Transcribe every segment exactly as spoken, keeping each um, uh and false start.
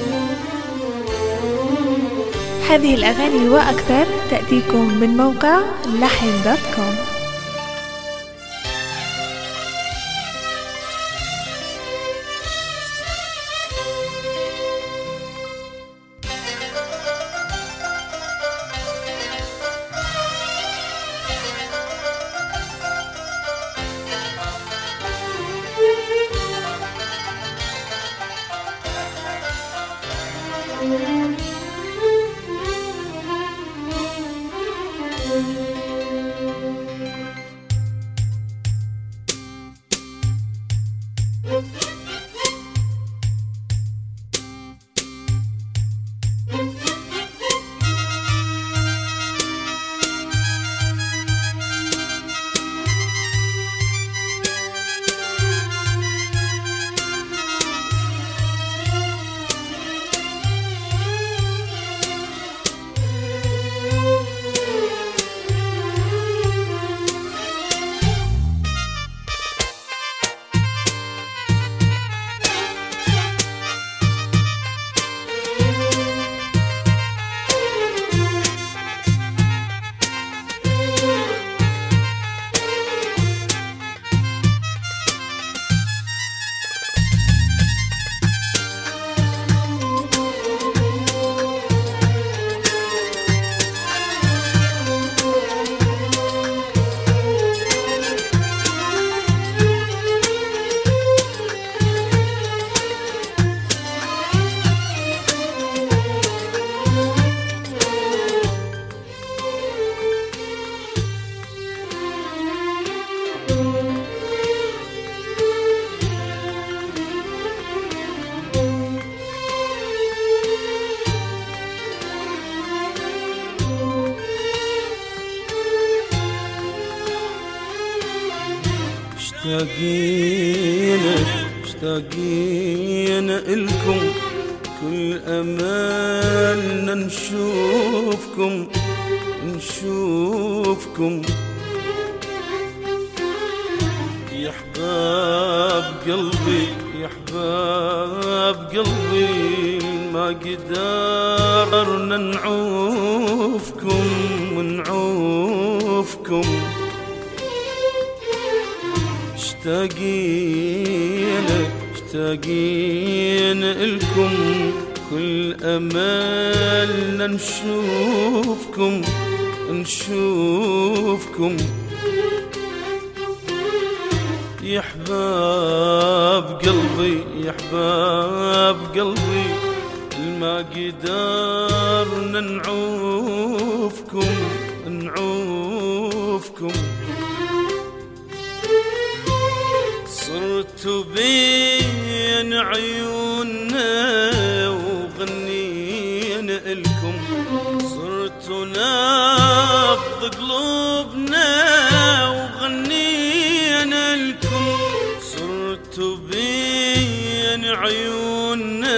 هذه الأغاني وأكثر تأتيكم من موقع لحن دوت كوم. مشتاقين مشتاقين إلكم كل أمالنا نشوفكم نشوفكم يا حباب قلبي يا حباب قلبي ما قدرنا نعوفكم ونعوفكم مشتاقين مشتاقين إلكم كل أمالنا نشوفكم نشوفكم يا حباب قلبي يا حباب قلبي ما قدرنا نعوفكم نعوفكم صرتوا بين عيوننا وغنينا إلكم صرتوا نبض قلوبنا وغنينا لكم صرتوا بين عيوننا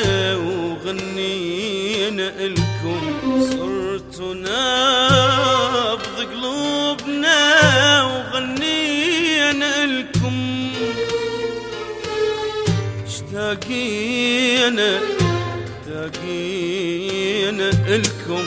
وغنينا لكم صرتوا نبض قلوبنا وغنينا لكم اشتاقينا اشتاقينا إلكم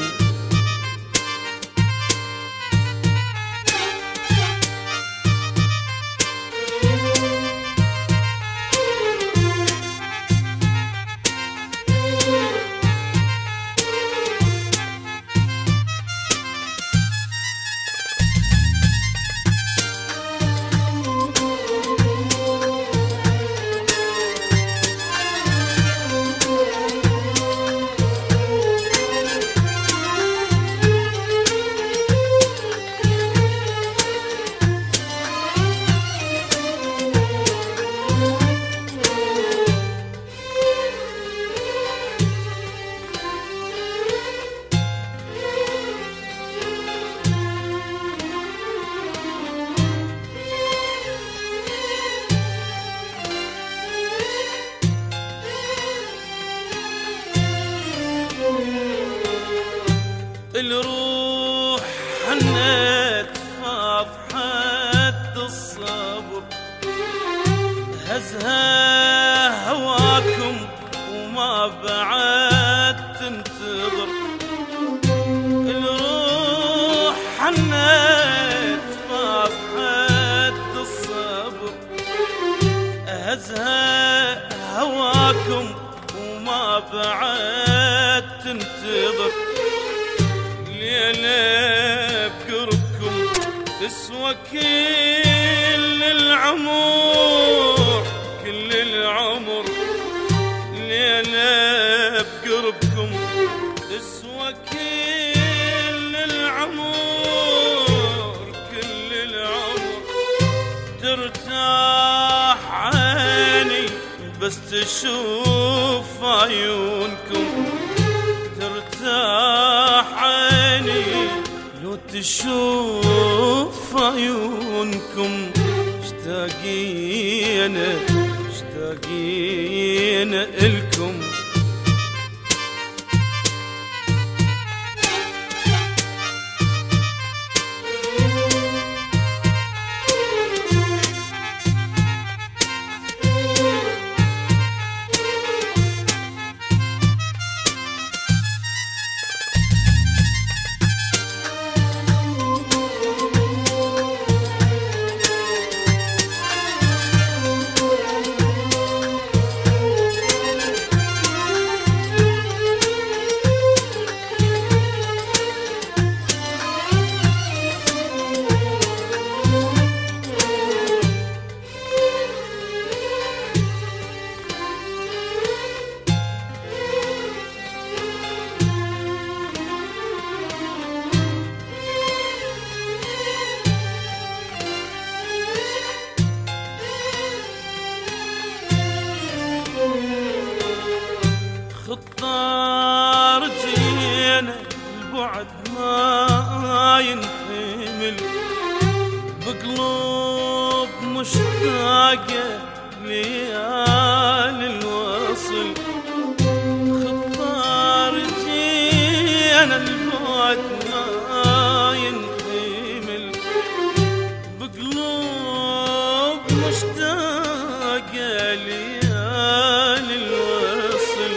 الروح حنت فافحت الصبر هزها هواكم وما بعد تنتظر. الروح حنت ما بحد الصبر، أهزها هواكم وما بعد تنتظر. ليلة بقربكم تسوى كل العمر، كل العمر. ليلة بقربكم تسوى كل العمر، كل العمر. ترتاح عيني بس تشوف عيونكم، ترتاح عيني لو تشوف عيونكم. اشتاقين اشتاقين إلكم. خطار جينا البعد ما ينحمل، بقلوب مشتاقة ليالي الوصل. خطار جينا البعد ما ينحمل، بقلوب مشتاقة ليالي الوصل.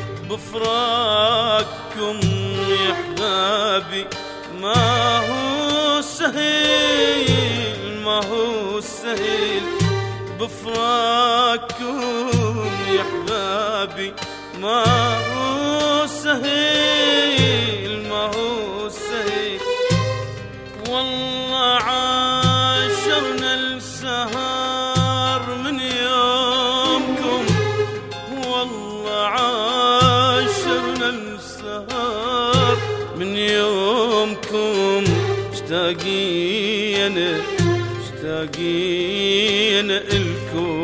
بفراقكم يا احبابي ما هو سهيل، ما هو سهيل. بفراقكم يا احبابي ما هو سهيل، ما هو سهيل. والله عاشرنا السهر من يومكم، والله عاشرنا السهر من يومكم. اشتاقين اشتاقين إلكم.